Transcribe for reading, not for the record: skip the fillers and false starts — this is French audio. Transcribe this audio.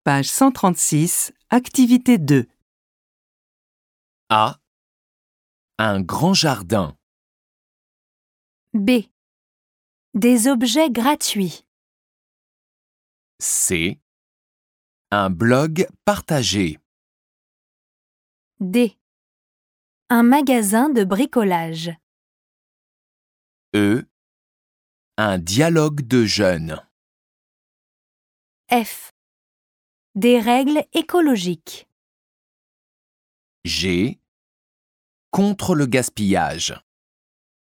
Page 136, activité 2. A. Un grand jardin. B. Des objets gratuits. C. Un blog partagé. D. Un magasin de bricolage. E. Un dialogue de jeunes. F. Des règles écologiques. G. Contre le gaspillage.